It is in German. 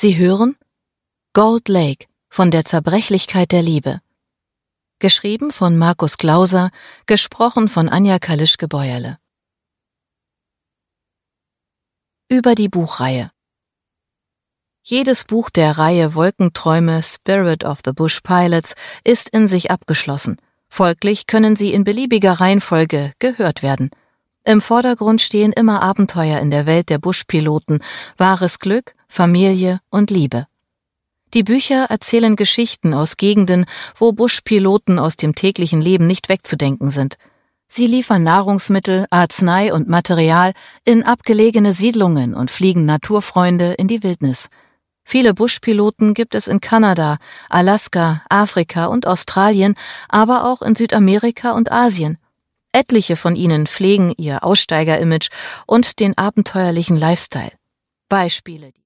Sie hören Gold Lake von der Zerbrechlichkeit der Liebe. Geschrieben von Markus Glauser, gesprochen von Anja Kalischke-Bäuerle. Über die Buchreihe. Jedes Buch der Reihe Wolkenträume Spirit of the Bush Pilots ist in sich abgeschlossen. Folglich können sie in beliebiger Reihenfolge gehört werden. Im Vordergrund stehen immer Abenteuer in der Welt der Buschpiloten, wahres Glück, Familie und Liebe. Die Bücher erzählen Geschichten aus Gegenden, wo Buschpiloten aus dem täglichen Leben nicht wegzudenken sind. Sie liefern Nahrungsmittel, Arznei und Material in abgelegene Siedlungen und fliegen Naturfreunde in die Wildnis. Viele Buschpiloten gibt es in Kanada, Alaska, Afrika und Australien, aber auch in Südamerika und Asien. Etliche von ihnen pflegen ihr Aussteiger-Image und den abenteuerlichen Lifestyle. Beispiele